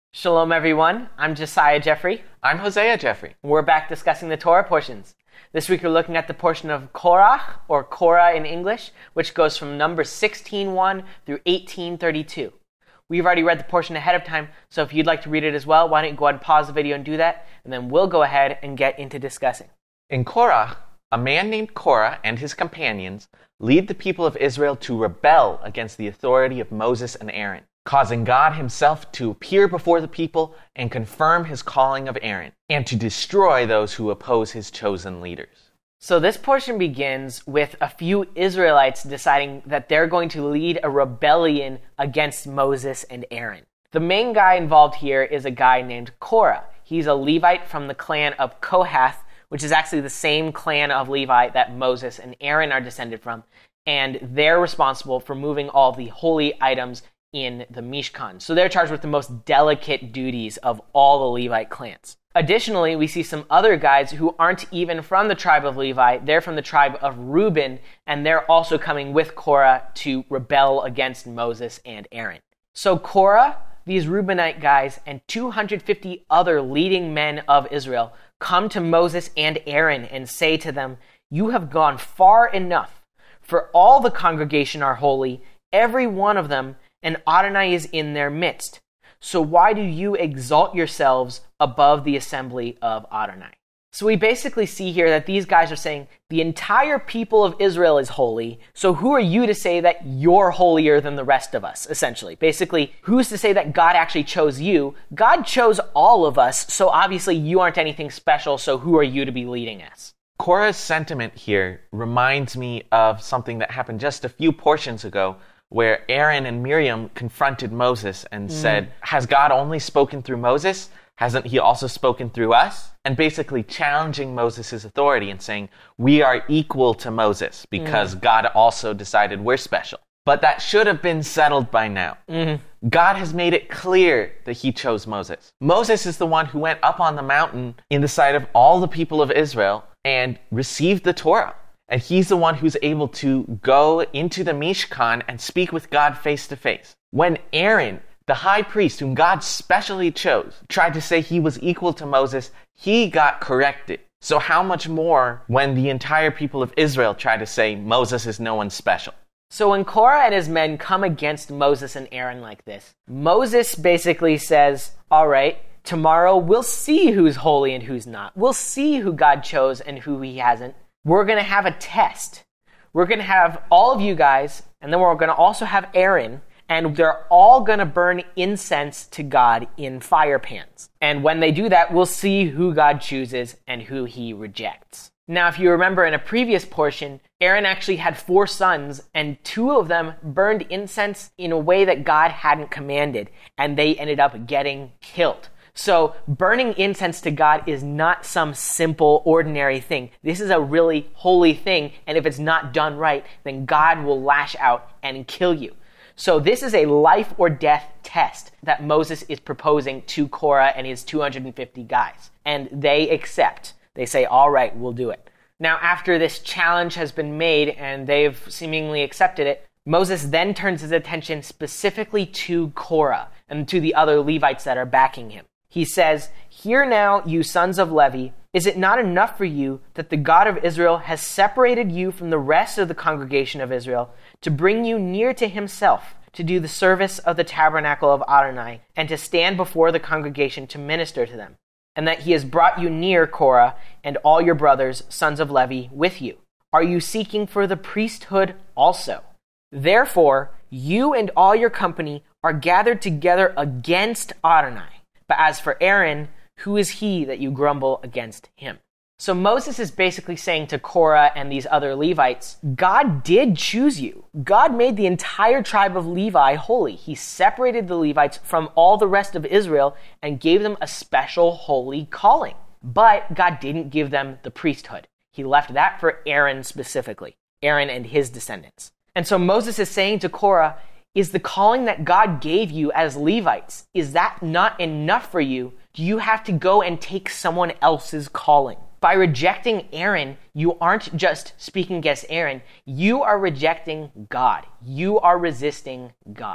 Shalom, everyone. I'm Josiah Jeffrey. I'm Hosea Jeffrey. We're back discussing the Torah portions. This week we're looking at the portion of Korach, or Korah in English, which goes from Numbers 16:1 through 18:32. We've already read the portion ahead of time, so if you'd like to read it as well, why don't you go ahead and pause the video and do that, and then we'll go ahead and get into discussing. In Korah, a man named Korah and his companions lead the people of Israel to rebel against the authority of Moses and Aaron, causing God himself to appear before the people and confirm his calling of Aaron, and to destroy those who oppose his chosen leaders. So this portion begins with a few Israelites deciding that they're going to lead a rebellion against Moses and Aaron. The main guy involved here is a guy named Korah. He's a Levite from the clan of Kohath, which is actually the same clan of Levi that Moses and Aaron are descended from, and they're responsible for moving all the holy items in the Mishkan. So they're charged with the most delicate duties of all the Levite clans. Additionally, we see some other guys who aren't even from the tribe of Levi. They're from the tribe of Reuben, and they're also coming with Korah to rebel against Moses and Aaron. So Korah, these Reubenite guys, and 250 other leading men of Israel come to Moses and Aaron and say to them, "You have gone far enough, for all the congregation are holy, every one of them, and Adonai is in their midst. So why do you exalt yourselves above the assembly of Adonai?" So we basically see here that these guys are saying, the entire people of Israel is holy, so who are you to say that you're holier than the rest of us, essentially? Basically, who's to say that God actually chose you? God chose all of us, so obviously you aren't anything special, so who are you to be leading us? Korah's sentiment here reminds me of something that happened just a few portions ago, where Aaron and Miriam confronted Moses and said, "Has God only spoken through Moses? Hasn't he also spoken through us?" And basically challenging Moses' authority and saying, we are equal to Moses because God also decided we're special. But that should have been settled by now. God has made it clear that he chose Moses. Moses is the one who went up on the mountain in the sight of all the people of Israel and received the Torah. And he's the one who's able to go into the Mishkan and speak with God face to face. When Aaron, the high priest whom God specially chose, tried to say he was equal to Moses, he got corrected. So how much more when the entire people of Israel try to say Moses is no one special? So when Korah and his men come against Moses and Aaron like this, Moses basically says, all right, tomorrow we'll see who's holy and who's not. We'll see who God chose and who he hasn't. We're going to have a test. We're going to have all of you guys, and then we're going to also have Aaron, and they're all going to burn incense to God in fire pans. And when they do that, we'll see who God chooses and who he rejects. Now, if you remember in a previous portion, Aaron actually had 4 sons, and 2 of them burned incense in a way that God hadn't commanded, and they ended up getting killed. So burning incense to God is not some simple, ordinary thing. This is a really holy thing, and if it's not done right, then God will lash out and kill you. So this is a life or death test that Moses is proposing to Korah and his 250 guys. And they accept. They say, all right, we'll do it. Now, after this challenge has been made and they've seemingly accepted it, Moses then turns his attention specifically to Korah and to the other Levites that are backing him. He says, "Hear now, you sons of Levi, is it not enough for you that the God of Israel has separated you from the rest of the congregation of Israel to bring you near to himself, to do the service of the tabernacle of Adonai, and to stand before the congregation to minister to them? And that he has brought you near, Korah, and all your brothers, sons of Levi, with you? Are you seeking for the priesthood also? Therefore, you and all your company are gathered together against Adonai. But as for Aaron, who is he that you grumble against him?" So Moses is basically saying to Korah and these other Levites, God did choose you. God made the entire tribe of Levi holy. He separated the Levites from all the rest of Israel and gave them a special holy calling. But God didn't give them the priesthood. He left that for Aaron specifically, Aaron and his descendants. And so Moses is saying to Korah, is the calling that God gave you as Levites, is that not enough for you? Do you have to go and take someone else's calling? By rejecting Aaron, you aren't just speaking against Aaron, you are rejecting God. You are resisting God.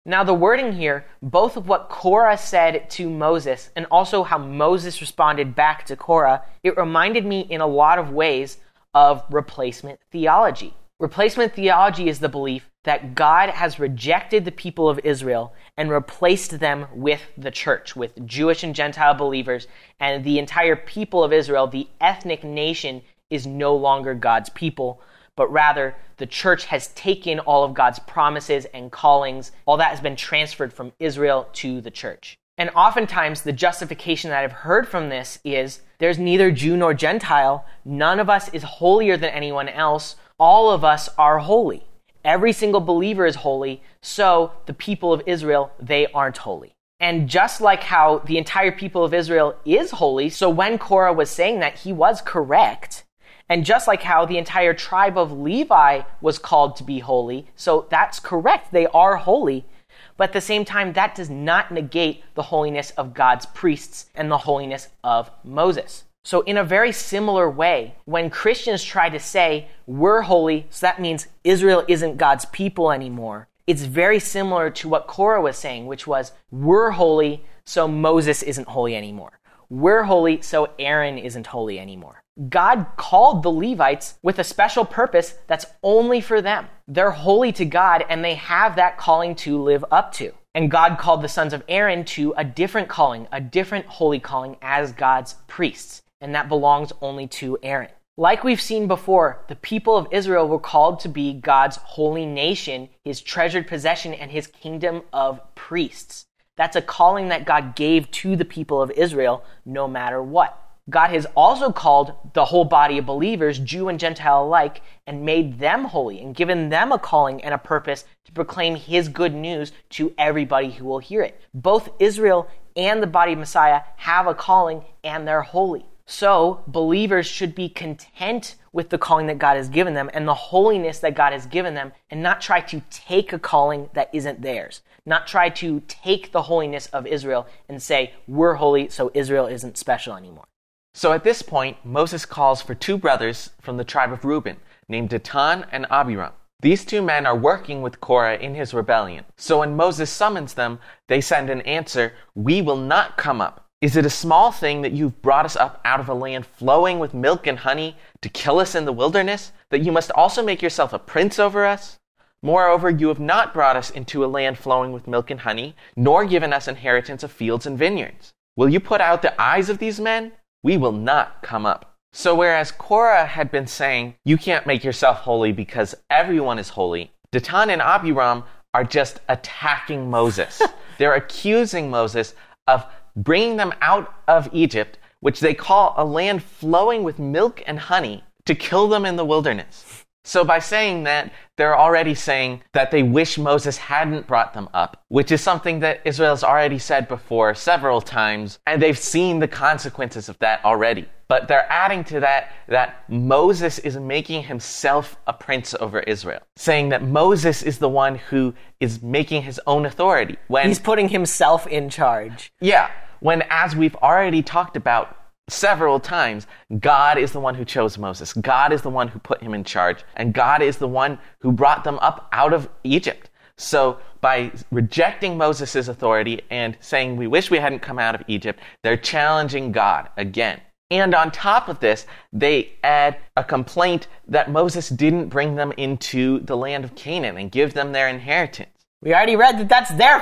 Now, the wording here, both of what Korah said to Moses and also how Moses responded back to Korah, it reminded me in a lot of ways of replacement theology. Replacement theology is the belief that God has rejected the people of Israel and replaced them with the church, with Jewish and Gentile believers, and the entire people of Israel, the ethnic nation, is no longer God's people, but rather the church has taken all of God's promises and callings. All that has been transferred from Israel to the church. And oftentimes the justification that I've heard from this is there's neither Jew nor Gentile. None of us is holier than anyone else. All of us are holy. Every single believer is holy. So the people of Israel, they aren't holy. And just like how the entire people of Israel is holy, so when Korah was saying that, he was correct. And just like how the entire tribe of Levi was called to be holy, so that's correct, they are holy. But at the same time, that does not negate the holiness of God's priests and the holiness of Moses. So in a very similar way, when Christians try to say, we're holy, so that means Israel isn't God's people anymore, it's very similar to what Korah was saying, which was, we're holy, so Moses isn't holy anymore. We're holy, so Aaron isn't holy anymore. God called the Levites with a special purpose that's only for them. They're holy to God, and they have that calling to live up to. And God called the sons of Aaron to a different calling, a different holy calling as God's priests. And that belongs only to Aaron. Like we've seen before, the people of Israel were called to be God's holy nation, his treasured possession, and his kingdom of priests. That's a calling that God gave to the people of Israel no matter what. God has also called the whole body of believers, Jew and Gentile alike, and made them holy and given them a calling and a purpose to proclaim his good news to everybody who will hear it. Both Israel and the body of Messiah have a calling, and they're holy. So believers should be content with the calling that God has given them and the holiness that God has given them, and not try to take a calling that isn't theirs. Not try to take the holiness of Israel and say, we're holy, so Israel isn't special anymore. So at this point, Moses calls for two brothers from the tribe of Reuben, named Dathan and Abiram. These two men are working with Korah in his rebellion. So when Moses summons them, they send an answer, "We will not come up. Is it a small thing that you've brought us up out of a land flowing with milk and honey to kill us in the wilderness, that you must also make yourself a prince over us? Moreover, you have not brought us into a land flowing with milk and honey, nor given us inheritance of fields and vineyards. Will you put out the eyes of these men? We will not come up." So whereas Korah had been saying, you can't make yourself holy because everyone is holy, Dathan and Abiram are just attacking Moses. They're accusing Moses of bringing them out of Egypt, which they call a land flowing with milk and honey, to kill them in the wilderness. So by saying that, they're already saying that they wish Moses hadn't brought them up, which is something that Israel's already said before several times, and they've seen the consequences of that already. But they're adding to that Moses is making himself a prince over Israel, saying that Moses is the one who is making his own authority. He's putting himself in charge. Yeah, when, as we've already talked about several times, God is the one who chose Moses. God is the one who put him in charge. And God is the one who brought them up out of Egypt. So by rejecting Moses' authority and saying, we wish we hadn't come out of Egypt, they're challenging God again. And on top of this, they add a complaint that Moses didn't bring them into the land of Canaan and give them their inheritance. We already read that that's their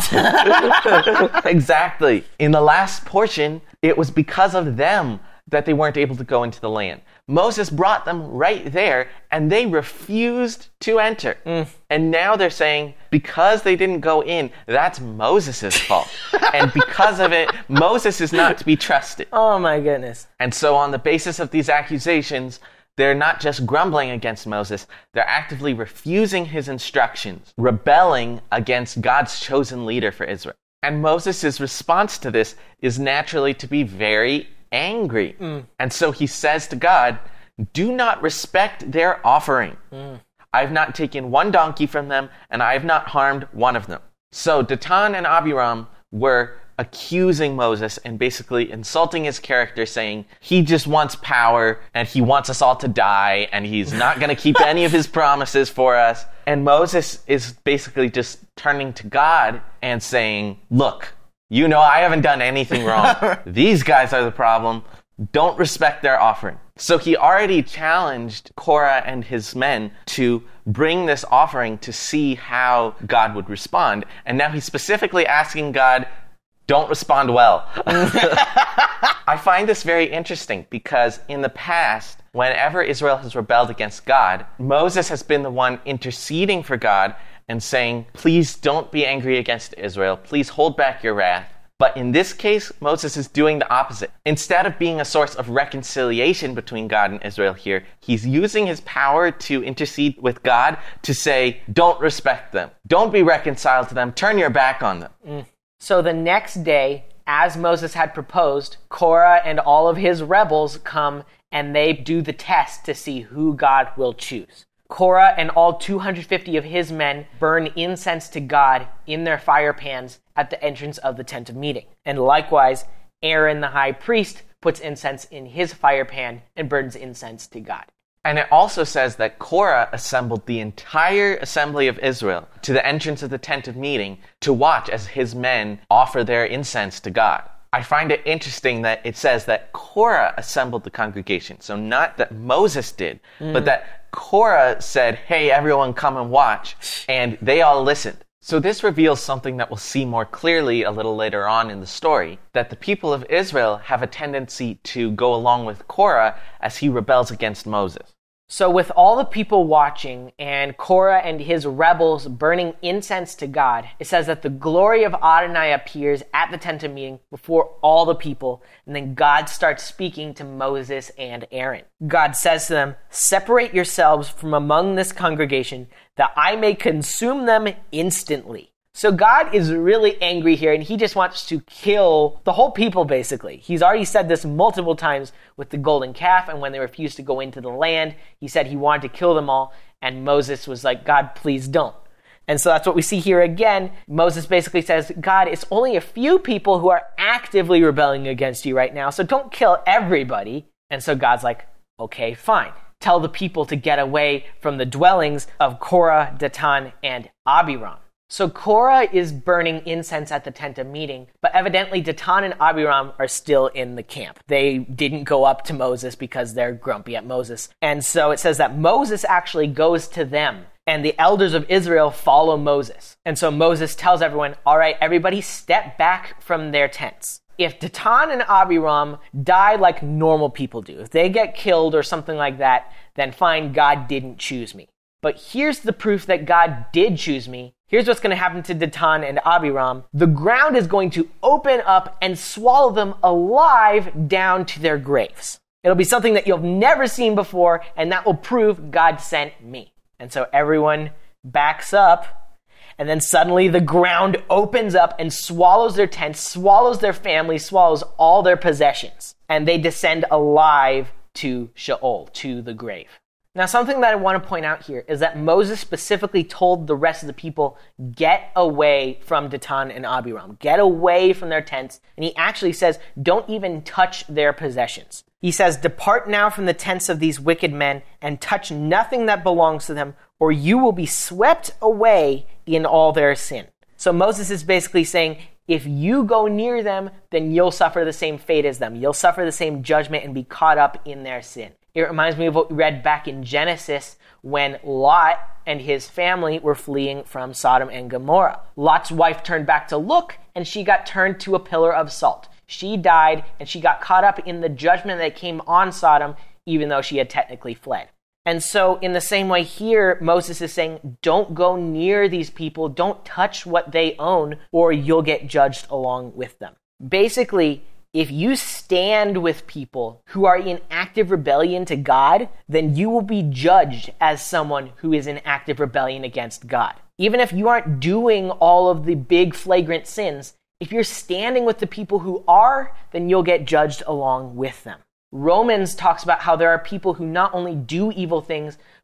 fault. Exactly. In the last portion, it was because of them that they weren't able to go into the land. Moses brought them right there, and they refused to enter. And now they're saying, because they didn't go in, that's Moses' fault. And because of it, Moses is not to be trusted. Oh my goodness. And so on the basis of these accusations, they're not just grumbling against Moses, they're actively refusing his instructions, rebelling against God's chosen leader for Israel. And Moses' response to this is naturally to be very angry. And so he says to God, do not respect their offering. I have not taken one donkey from them, and I have not harmed one of them. So Dathan and Abiram were accusing Moses and basically insulting his character, saying he just wants power and he wants us all to die and he's not going to keep any of his promises for us. And Moses is basically just turning to God and saying, look, you know I haven't done anything wrong. These guys are the problem. Don't respect their offering. So he already challenged Korah and his men to bring this offering to see how God would respond. And now he's specifically asking God, don't respond well. I find this very interesting because in the past, whenever Israel has rebelled against God, Moses has been the one interceding for God and saying, please don't be angry against Israel. Please hold back your wrath. But in this case, Moses is doing the opposite. Instead of being a source of reconciliation between God and Israel here, he's using his power to intercede with God to say, don't respect them. Don't be reconciled to them. Turn your back on them. So the next day, as Moses had proposed, Korah and all of his rebels come and they do the test to see who God will choose. Korah and all 250 of his men burn incense to God in their fire pans at the entrance of the tent of meeting. And likewise, Aaron the high priest puts incense in his fire pan and burns incense to God. And it also says that Korah assembled the entire assembly of Israel to the entrance of the tent of meeting to watch as his men offer their incense to God. I find it interesting that it says that Korah assembled the congregation. So not that Moses did, but that Korah said, hey, everyone come and watch. And they all listened. So this reveals something that we'll see more clearly a little later on in the story, that the people of Israel have a tendency to go along with Korah as he rebels against Moses. So with all the people watching and Korah and his rebels burning incense to God, it says that the glory of Adonai appears at the tent of meeting before all the people, and then God starts speaking to Moses and Aaron. God says to them, separate yourselves from among this congregation, that I may consume them instantly. So God is really angry here, and he just wants to kill the whole people, basically. He's already said this multiple times with the golden calf, and when they refused to go into the land, he said he wanted to kill them all, and Moses was like, God, please don't. And so that's what we see here again. Moses basically says, God, it's only a few people who are actively rebelling against you right now, so don't kill everybody. And so God's like, okay, fine. Tell the people to get away from the dwellings of Korah, Datan, and Abiram. So Korah is burning incense at the tent of meeting, but evidently Datan and Abiram are still in the camp. They didn't go up to Moses because they're grumpy at Moses. And so it says that Moses actually goes to them, and the elders of Israel follow Moses. And so Moses tells everyone, all right, everybody step back from their tents. If Datan and Abiram die like normal people do, if they get killed or something like that, then fine, God didn't choose me. But here's the proof that God did choose me. Here's what's going to happen to Datan and Abiram. The ground is going to open up and swallow them alive down to their graves. It'll be something that you've never seen before, and that will prove God sent me. And so everyone backs up, and then suddenly the ground opens up and swallows their tents, swallows their family, swallows all their possessions. And they descend alive to Sheol, to the grave. Now, something that I want to point out here is that Moses specifically told the rest of the people, get away from Datan and Abiram. Get away from their tents. And he actually says, don't even touch their possessions. He says, depart now from the tents of these wicked men and touch nothing that belongs to them, or you will be swept away in all their sin. So Moses is basically saying, if you go near them, then you'll suffer the same fate as them. You'll suffer the same judgment and be caught up in their sin. It reminds me of what we read back in Genesis when Lot and his family were fleeing from Sodom and Gomorrah. Lot's wife turned back to look, and she got turned to a pillar of salt. She died, and she got caught up in the judgment that came on Sodom, even though she had technically fled. And so in the same way here, Moses is saying, don't go near these people, don't touch what they own, or you'll get judged along with them. Basically, if you stand with people who are in active rebellion to God, then you will be judged as someone who is in active rebellion against God. Even if you aren't doing all of the big flagrant sins, if you're standing with the people who are, then you'll get judged along with them. Romans talks about how there are people who not only do evil things,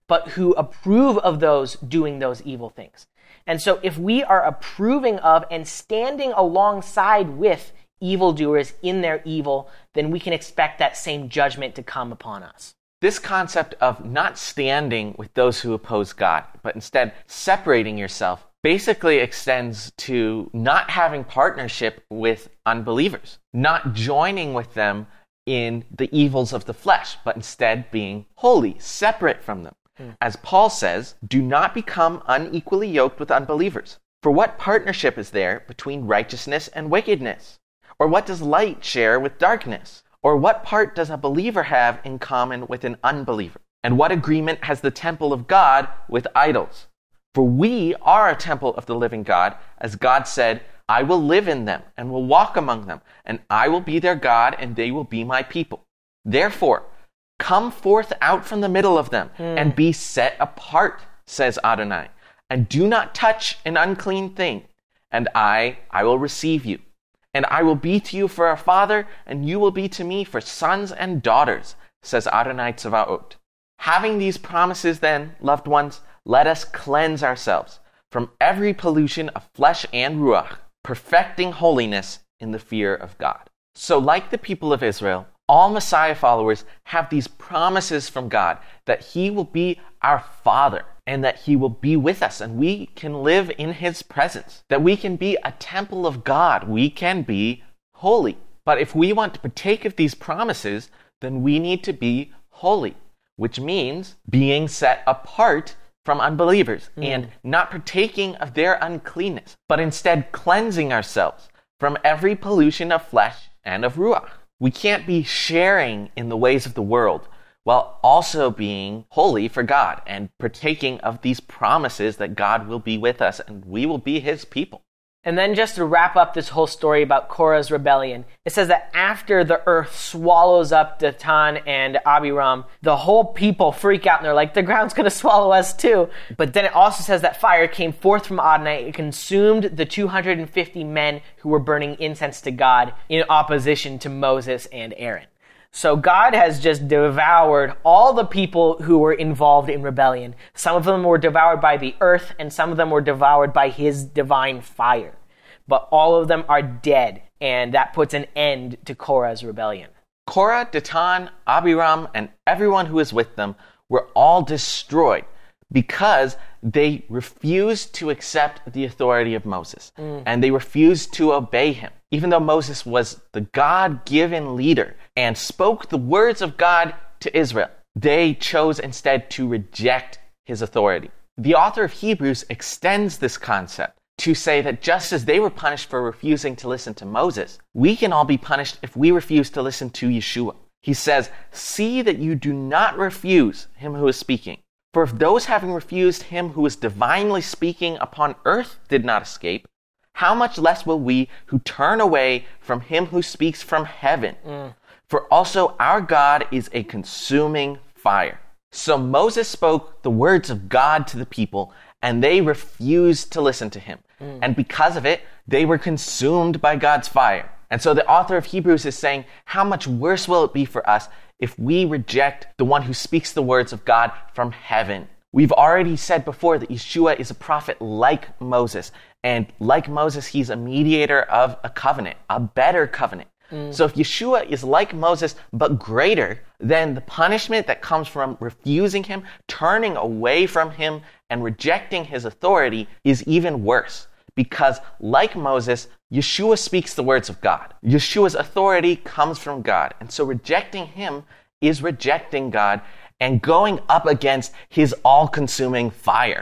but who approve of those doing those evil things. And so if we are approving of and standing alongside with evildoers in their evil, then we can expect that same judgment to come upon us. This concept of not standing with those who oppose God, but instead separating yourself, basically extends to not having partnership with unbelievers, not joining with them in the evils of the flesh, but instead being holy, separate from them. As Paul says, do not become unequally yoked with unbelievers. For what partnership is there between righteousness and wickedness? Or what does light share with darkness? Or what part does a believer have in common with an unbeliever? And what agreement has the temple of God with idols? For we are a temple of the living God, as God said, I will live in them and will walk among them, and I will be their God, and they will be my people. Therefore, come forth out from the middle of them and be set apart, says Adonai, and do not touch an unclean thing, and I will receive you. And I will be to you for a father, and you will be to me for sons and daughters, says Adonai Tsevaot. Having these promises then, loved ones, let us cleanse ourselves from every pollution of flesh and ruach, perfecting holiness in the fear of God. So like the people of Israel, all Messiah followers have these promises from God that he will be our Father and that he will be with us and we can live in his presence, that we can be a temple of God, we can be holy. But if we want to partake of these promises, then we need to be holy, which means being set apart from unbelievers and not partaking of their uncleanness, but instead cleansing ourselves from every pollution of flesh and of ruach. We can't be sharing in the ways of the world while also being holy for God and partaking of these promises that God will be with us and we will be his people. And then just to wrap up this whole story about Korah's rebellion, it says that after the earth swallows up Dathan and Abiram, the whole people freak out and they're like, the ground's going to swallow us too. But then it also says that fire came forth from Adonai. It consumed the 250 men who were burning incense to God in opposition to Moses and Aaron. So God has just devoured all the people who were involved in rebellion. Some of them were devoured by the earth, and some of them were devoured by his divine fire. But all of them are dead, and that puts an end to Korah's rebellion. Korah, Dathan, Abiram, and everyone who is with them were all destroyed because they refused to accept the authority of Moses, and they refused to obey him. Even though Moses was the God-given leader and spoke the words of God to Israel, they chose instead to reject his authority. The author of Hebrews extends this concept to say that just as they were punished for refusing to listen to Moses, we can all be punished if we refuse to listen to Yeshua. He says, "See that you do not refuse him who is speaking. For if those having refused him who is divinely speaking upon earth did not escape, how much less will we who turn away from him who speaks from heaven? For also our God is a consuming fire." So Moses spoke the words of God to the people, and they refused to listen to him. And because of it, they were consumed by God's fire. And so the author of Hebrews is saying, how much worse will it be for us if we reject the one who speaks the words of God from heaven? We've already said before that Yeshua is a prophet like Moses. And like Moses, he's a mediator of a covenant, a better covenant. So if Yeshua is like Moses, but greater, then the punishment that comes from refusing him, turning away from him, and rejecting his authority is even worse. Because like Moses, Yeshua speaks the words of God. Yeshua's authority comes from God. And so rejecting him is rejecting God and going up against his all-consuming fire.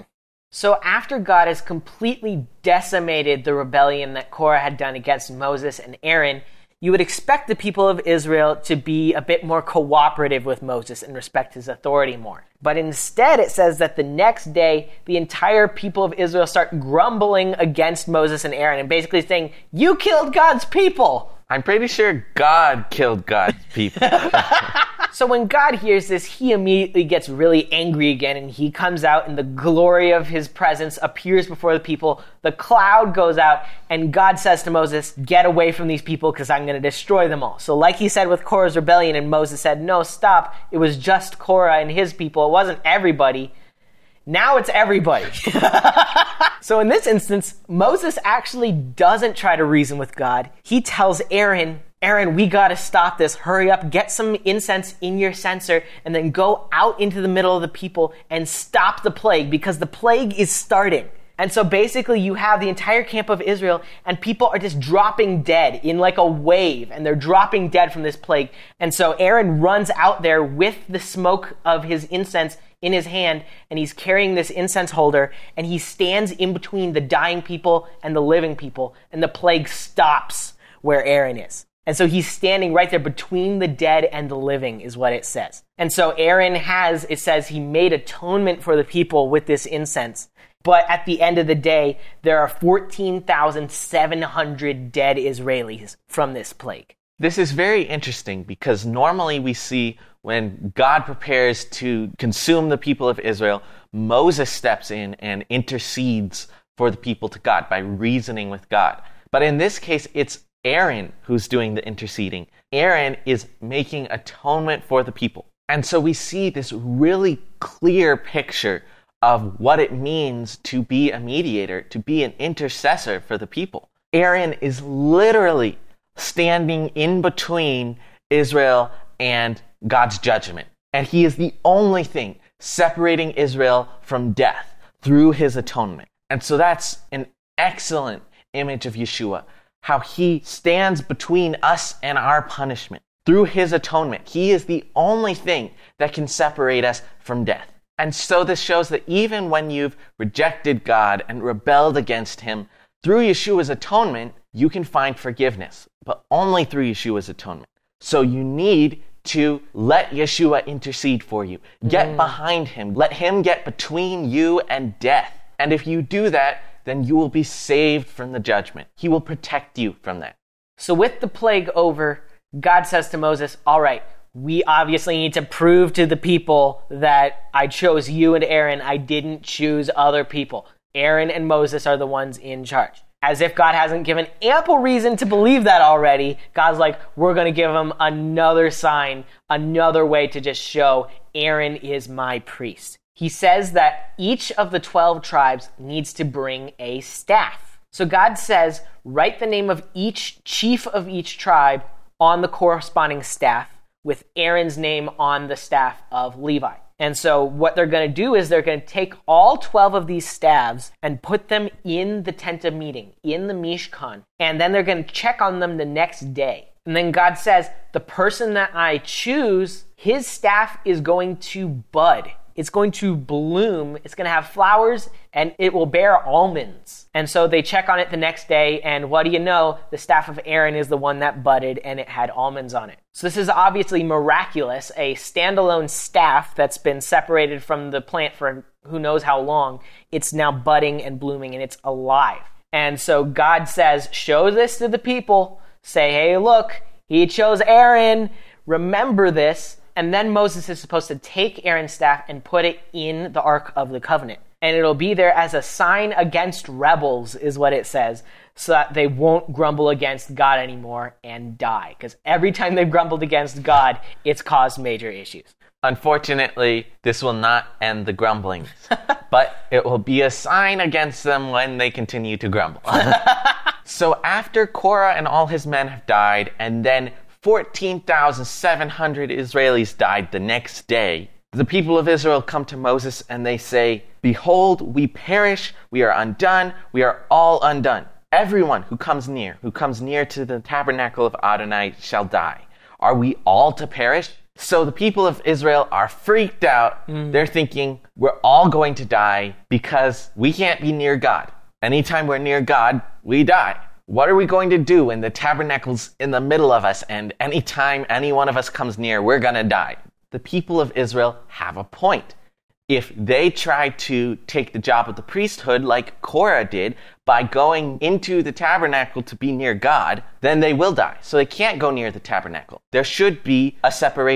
So after God has completely decimated the rebellion that Korah had done against Moses and Aaron, you would expect the people of Israel to be a bit more cooperative with Moses and respect his authority more. But instead, it says that the next day, the entire people of Israel start grumbling against Moses and Aaron and basically saying, "You killed God's people." I'm pretty sure God killed God's people. So when God hears this, he immediately gets really angry again, and he comes out, and the glory of his presence appears before the people. The cloud goes out, and God says to Moses, get away from these people because I'm going to destroy them all. So like he said with Korah's rebellion, and Moses said, no, stop. It was just Korah and his people. It wasn't everybody. Now it's everybody. So in this instance, Moses actually doesn't try to reason with God. He tells Aaron, we got to stop this. Hurry up, get some incense in your censer, and then go out into the middle of the people and stop the plague, because the plague is starting. And so basically you have the entire camp of Israel, and people are just dropping dead in like a wave, and they're dropping dead from this plague. And so Aaron runs out there with the smoke of his incense in his hand, and he's carrying this incense holder, and he stands in between the dying people and the living people, and the plague stops where Aaron is. And so he's standing right there between the dead and the living, is what it says. And so Aaron it says he made atonement for the people with this incense. But at the end of the day, there are 14,700 dead Israelis from this plague. This is very interesting because normally we see when God prepares to consume the people of Israel, Moses steps in and intercedes for the people to God by reasoning with God. But in this case, it's Aaron who's doing the interceding. Aaron is making atonement for the people. And so we see this really clear picture of what it means to be a mediator, to be an intercessor for the people. Aaron is literally standing in between Israel and God's judgment. And he is the only thing separating Israel from death through his atonement. And so that's an excellent image of Yeshua, how he stands between us and our punishment. Through his atonement, he is the only thing that can separate us from death. And so this shows that even when you've rejected God and rebelled against him, through Yeshua's atonement, you can find forgiveness, but only through Yeshua's atonement. So you need to let Yeshua intercede for you. Get behind him. Let him get between you and death. And if you do that, then you will be saved from the judgment. He will protect you from that. So with the plague over, God says to Moses, all right, we obviously need to prove to the people that I chose you and Aaron. I didn't choose other people. Aaron and Moses are the ones in charge. As if God hasn't given ample reason to believe that already, God's like, we're going to give them another sign, another way to just show Aaron is my priest. He says that each of the 12 tribes needs to bring a staff. So God says, write the name of each chief of each tribe on the corresponding staff, with Aaron's name on the staff of Levi. And so what they're going to do is they're going to take all 12 of these staves and put them in the tent of meeting, in the Mishkan, and then they're going to check on them the next day. And then God says, the person that I choose, his staff is going to bud. It's going to bloom, it's going to have flowers, and it will bear almonds. And so they check on it the next day, and what do you know? The staff of Aaron is the one that budded, and it had almonds on it. So this is obviously miraculous, a standalone staff that's been separated from the plant for who knows how long. It's now budding and blooming, and it's alive. And so God says, show this to the people. Say, hey, look, he chose Aaron. Remember this. And then Moses is supposed to take Aaron's staff and put it in the Ark of the Covenant. And it'll be there as a sign against rebels, is what it says, so that they won't grumble against God anymore and die. Because every time they've grumbled against God, it's caused major issues. Unfortunately, this will not end the grumbling, but it will be a sign against them when they continue to grumble. So after Korah and all his men have died, and then 14,700 Israelis died the next day, the people of Israel come to Moses and they say, behold, we perish, we are undone, we are all undone. Everyone who comes near to the tabernacle of Adonai shall die. Are we all to perish? So the people of Israel are freaked out. They're thinking, we're all going to die because we can't be near God. Anytime we're near God, we die. What are we going to do when the tabernacle's in the middle of us and anytime any one of us comes near, we're going to die? The people of Israel have a point. If they try to take the job of the priesthood like Korah did by going into the tabernacle to be near God, then they will die. So they can't go near the tabernacle. There should be a separation.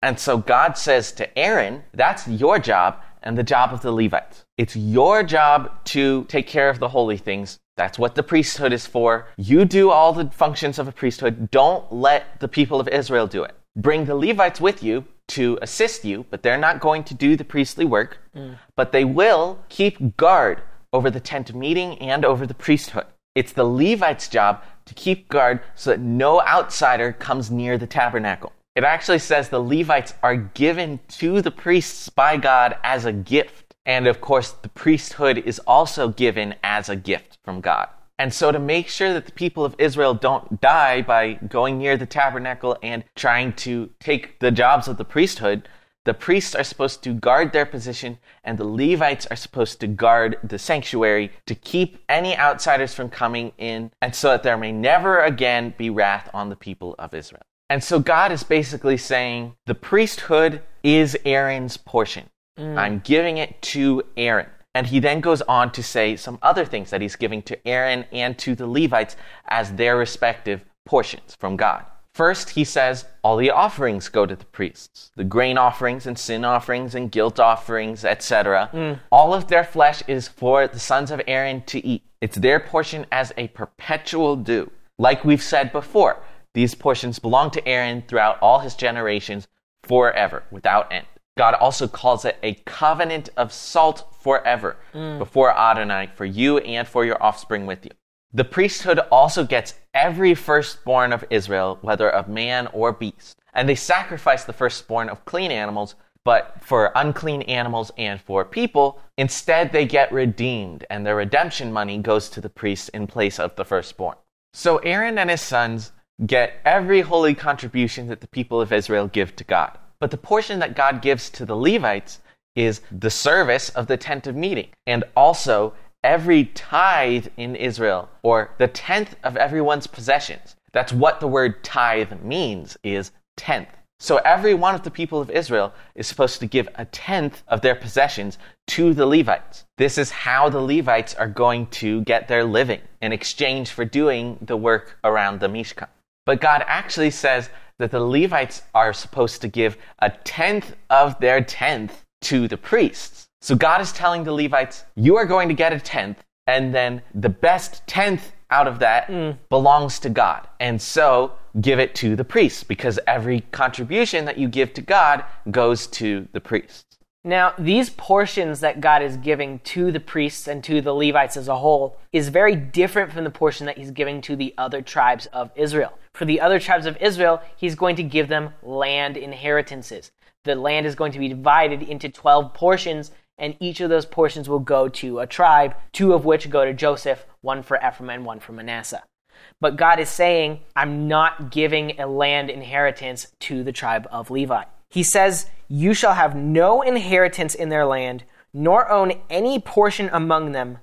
And so God says to Aaron, that's your job and the job of the Levites. It's your job to take care of the holy things. That's what the priesthood is for. You do all the functions of a priesthood. Don't let the people of Israel do it. Bring the Levites with you to assist you, but they're not going to do the priestly work, but they will keep guard over the tent of meeting and over the priesthood. It's the Levites' job to keep guard so that no outsider comes near the tabernacle. It actually says the Levites are given to the priests by God as a gift. And of course, the priesthood is also given as a gift from God. And so to make sure that the people of Israel don't die by going near the tabernacle and trying to take the jobs of the priesthood, the priests are supposed to guard their position, and the Levites are supposed to guard the sanctuary to keep any outsiders from coming in, and so that there may never again be wrath on the people of Israel. And so God is basically saying, the priesthood is Aaron's portion. I'm giving it to Aaron. And he then goes on to say some other things that he's giving to Aaron and to the Levites as their respective portions from God. First, he says, all the offerings go to the priests. The grain offerings and sin offerings and guilt offerings, etc. All of their flesh is for the sons of Aaron to eat. It's their portion as a perpetual due. Like we've said before, these portions belong to Aaron throughout all his generations forever, without end. God also calls it a covenant of salt forever before Adonai for you and for your offspring with you. The priesthood also gets every firstborn of Israel, whether of man or beast. And they sacrifice the firstborn of clean animals, but for unclean animals and for people, instead they get redeemed, and their redemption money goes to the priests in place of the firstborn. So Aaron and his sons get every holy contribution that the people of Israel give to God. But the portion that God gives to the Levites is the service of the tent of meeting, and also every tithe in Israel, or the tenth of everyone's possessions. That's what the word tithe means, is tenth. So every one of the people of Israel is supposed to give a tenth of their possessions to the Levites. This is how the Levites are going to get their living in exchange for doing the work around the Mishkan. But God actually says that the Levites are supposed to give a tenth of their tenth to the priests. So God is telling the Levites, you are going to get a tenth, and then the best tenth out of that belongs to God. And so give it to the priests, because every contribution that you give to God goes to the priests. Now, these portions that God is giving to the priests and to the Levites as a whole is very different from the portion that he's giving to the other tribes of Israel. For the other tribes of Israel, he's going to give them land inheritances. The land is going to be divided into 12 portions, and each of those portions will go to a tribe, 2 of which go to Joseph, 1 for Ephraim and 1 for Manasseh. But God is saying, I'm not giving a land inheritance to the tribe of Levi. He says, you shall have no inheritance in their land, nor own any portion among them.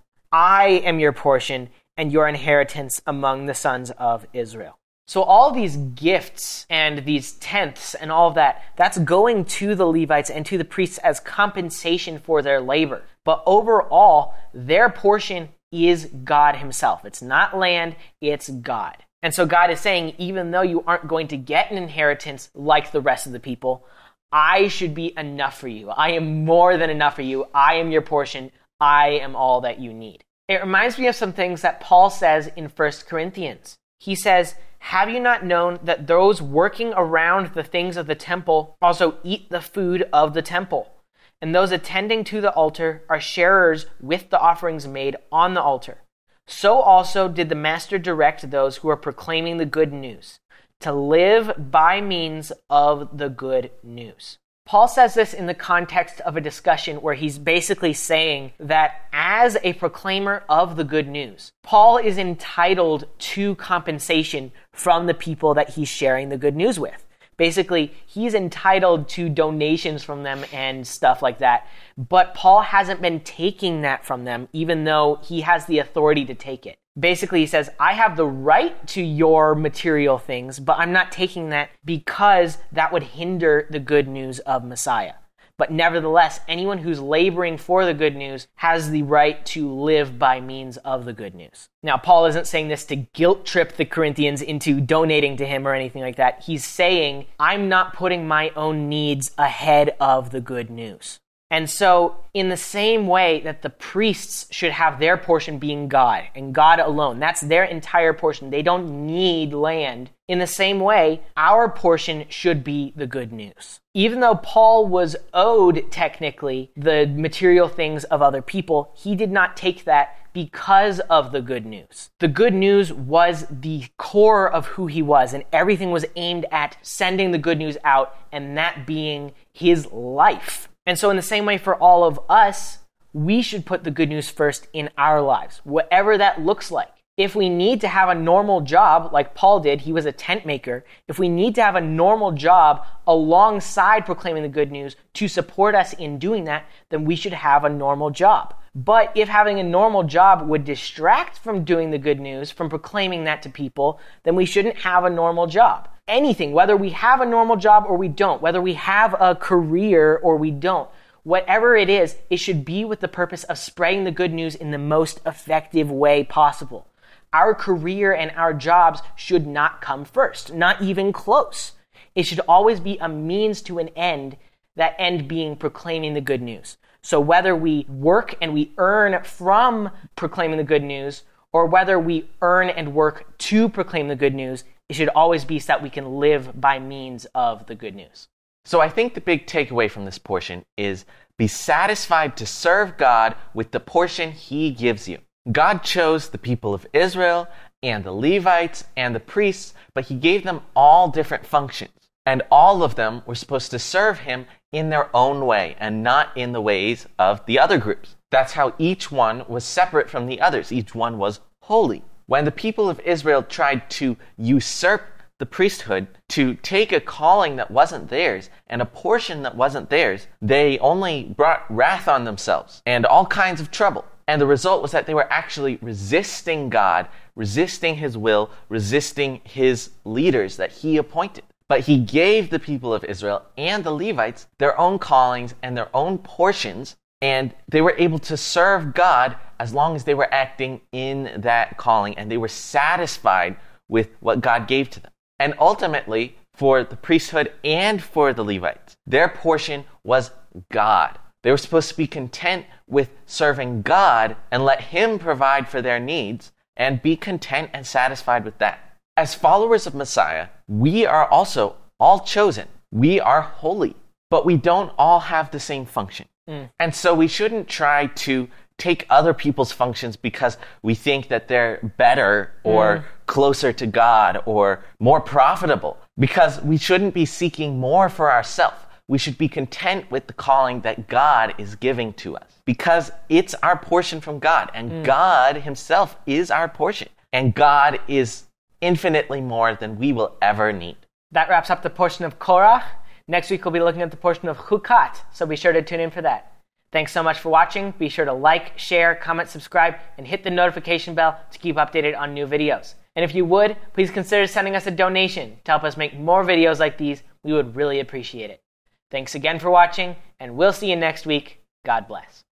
I am your portion and your inheritance among the sons of Israel. So all these gifts and these tenths and all of that, that's going to the Levites and to the priests as compensation for their labor. But overall, their portion is God himself. It's not land, it's God. And so God is saying, even though you aren't going to get an inheritance like the rest of the people, I should be enough for you. I am more than enough for you. I am your portion. I am all that you need. It reminds me of some things that Paul says in 1 Corinthians. He says, have you not known that those working around the things of the temple also eat the food of the temple? And those attending to the altar are sharers with the offerings made on the altar. So also did the Master direct those who are proclaiming the good news, to live by means of the good news. Paul says this in the context of a discussion where he's basically saying that as a proclaimer of the good news, Paul is entitled to compensation from the people that he's sharing the good news with. Basically, he's entitled to donations from them and stuff like that. But Paul hasn't been taking that from them, even though he has the authority to take it. Basically, he says, I have the right to your material things, but I'm not taking that because that would hinder the good news of Messiah. But nevertheless, anyone who's laboring for the good news has the right to live by means of the good news. Now, Paul isn't saying this to guilt trip the Corinthians into donating to him or anything like that. He's saying, I'm not putting my own needs ahead of the good news. And so, in the same way that the priests should have their portion being God, and God alone, that's their entire portion. They don't need land. In the same way, our portion should be the good news. Even though Paul was owed, technically, the material things of other people, he did not take that because of the good news. The good news was the core of who he was, and everything was aimed at sending the good news out, and that being his life. And so in the same way for all of us, we should put the good news first in our lives, whatever that looks like. If we need to have a normal job, like Paul did, he was a tent maker. If we need to have a normal job alongside proclaiming the good news to support us in doing that, then we should have a normal job. But if having a normal job would distract from doing the good news, from proclaiming that to people, then we shouldn't have a normal job. Anything, whether we have a normal job or we don't, whether we have a career or we don't, whatever it is, it should be with the purpose of spreading the good news in the most effective way possible. Our career and our jobs should not come first, not even close. It should always be a means to an end, that end being proclaiming the good news. So whether we work and we earn from proclaiming the good news, or whether we earn and work to proclaim the good news, it should always be so that we can live by means of the good news. So I think the big takeaway from this portion is be satisfied to serve God with the portion he gives you. God chose the people of Israel and the Levites and the priests, but he gave them all different functions. And all of them were supposed to serve him in their own way and not in the ways of the other groups. That's how each one was separate from the others. Each one was holy. When the people of Israel tried to usurp the priesthood, to take a calling that wasn't theirs and a portion that wasn't theirs, they only brought wrath on themselves and all kinds of trouble. And the result was that they were actually resisting God, resisting his will, resisting his leaders that he appointed. But he gave the people of Israel and the Levites their own callings and their own portions, and they were able to serve God as long as they were acting in that calling, and they were satisfied with what God gave to them. And ultimately, for the priesthood and for the Levites, their portion was God. They were supposed to be content with serving God and let him provide for their needs and be content and satisfied with that. As followers of Messiah, we are also all chosen. We are holy, but we don't all have the same function. And so we shouldn't try to take other people's functions because we think that they're better or closer to God or more profitable, because we shouldn't be seeking more for ourselves. We should be content with the calling that God is giving to us because it's our portion from God, and God himself is our portion, and God is infinitely more than we will ever need. That wraps up the portion of Korach. Next week, we'll be looking at the portion of Chukat, so be sure to tune in for that. Thanks so much for watching. Be sure to like, share, comment, subscribe, and hit the notification bell to keep updated on new videos. And if you would, please consider sending us a donation to help us make more videos like these. We would really appreciate it. Thanks again for watching, and we'll see you next week. God bless.